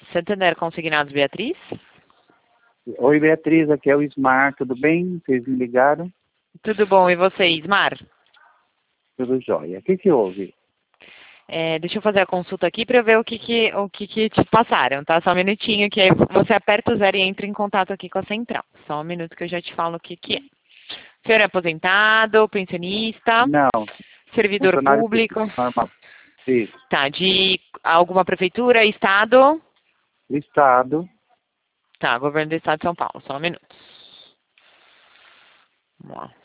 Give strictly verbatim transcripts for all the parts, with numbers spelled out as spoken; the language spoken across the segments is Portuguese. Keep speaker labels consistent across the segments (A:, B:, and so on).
A: Santander Consignados, Beatriz?
B: Oi, Beatriz, aqui é o Ismar, tudo bem? Vocês me ligaram?
A: Tudo bom, e você, Ismar?
B: Tudo jóia. O que que houve?
A: É, deixa eu fazer a consulta aqui para ver o que que, o que que te passaram, tá? Só um minutinho, que aí você aperta o zero e entra em contato aqui com a central. Só um minuto que eu já te falo o que que é. O senhor é aposentado, pensionista,
B: Não,
A: servidor
B: funcionário
A: público?
B: normal. Isso.
A: Tá, de alguma prefeitura, estado?
B: Estado.
A: Tá, governo do estado de São Paulo, só um minuto. Vamos lá.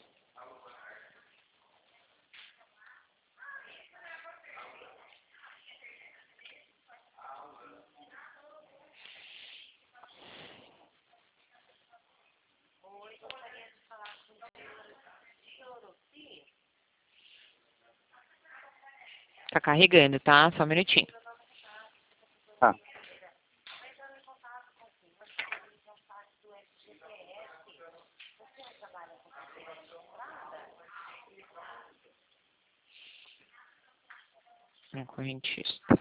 A: Tá carregando, tá? Só um minutinho.
B: Tá.
A: É correntista.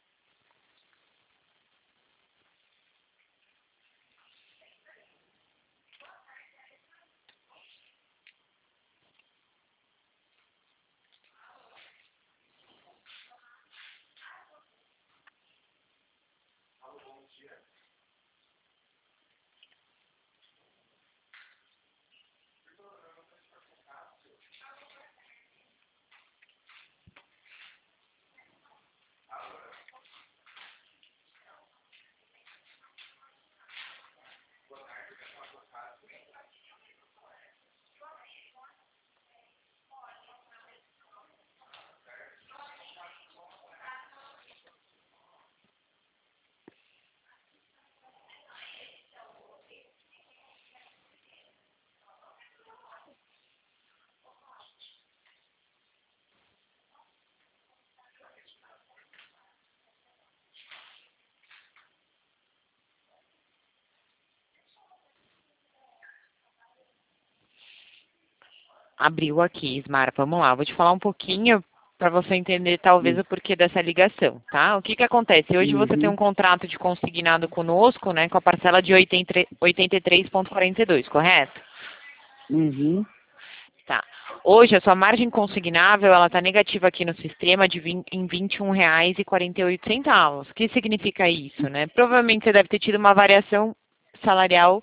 A: Abriu aqui, Ismar. Vamos lá, vou te falar um pouquinho para você entender talvez
B: Hum.
A: o porquê dessa ligação, tá? O que que acontece? Hoje você tem
B: Uhum.
A: um contrato de consignado conosco, né, com a parcela de oitenta e três vírgula quarenta e dois, correto?
B: Uhum.
A: Tá. Hoje a sua margem consignável, ela está negativa aqui no sistema de vinte, em vinte e um reais e quarenta e oito centavos. O que significa isso, né? Provavelmente você deve ter tido uma variação salarial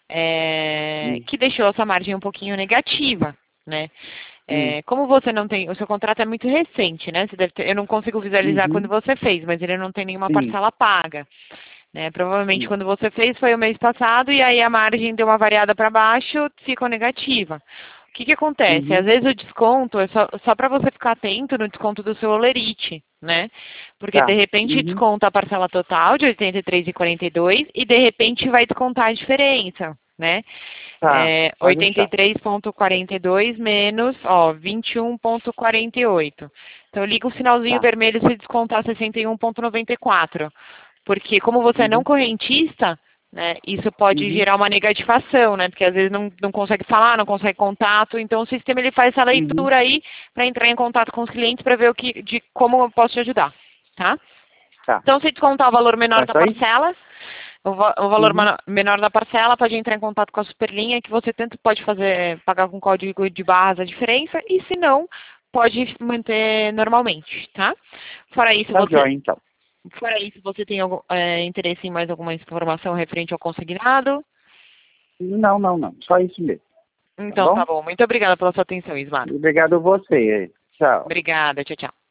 A: é,
B: Hum.
A: que deixou essa margem um pouquinho negativa, né?
B: Hum.
A: É, como você não tem, o seu contrato é muito recente, né? Você deve ter, eu não consigo visualizar quando
B: Uhum.
A: você fez, mas ele não tem nenhuma
B: Sim.
A: parcela paga, né? Provavelmente
B: Sim.
A: quando você fez foi o mês passado e aí a margem deu uma variada para baixo, ficou negativa. O que que acontece? Às
B: Uhum.
A: vezes o desconto é só, só para você ficar atento no desconto do seu olerite, né? Porque de
B: Tá.
A: repente
B: Uhum.
A: desconta a parcela total de oitenta e três vírgula quarenta e dois e de repente vai descontar a diferença, né?
B: Tá.
A: É,
B: Pode
A: oitenta e
B: deixar.
A: três vírgula quarenta e dois menos, ó, vinte e um vírgula quarenta e oito. Então liga o sinalzinho
B: Tá.
A: vermelho se descontar sessenta e um vírgula noventa e quatro. Porque como você é não
B: Uhum.
A: correntista, né, isso pode
B: Uhum.
A: gerar uma negativação, né? Porque às vezes não, não consegue falar, não consegue contato. Então o sistema ele faz essa
B: Uhum.
A: leitura aí para entrar em contato com os clientes para ver o que, de como eu posso te ajudar, tá?
B: Tá.
A: Então se descontar o valor menor
B: Tá
A: da
B: só isso?
A: parcela, o, va- o valor
B: Uhum.
A: mano- menor da parcela pode entrar em contato com a Superlinha, que você tanto pode fazer, pagar com código de barras a diferença, e se não, pode manter normalmente, tá? Fora isso,
B: Tá
A: você,
B: jóia, então.
A: fora isso, você tem algum, é, interesse em mais alguma informação referente ao consignado?
B: Não, não, não. Só isso mesmo. Tá
A: Então
B: bom?
A: tá bom. Muito obrigada pela sua atenção, Ismar.
B: Obrigado a você. Tchau.
A: Obrigada, tchau, tchau.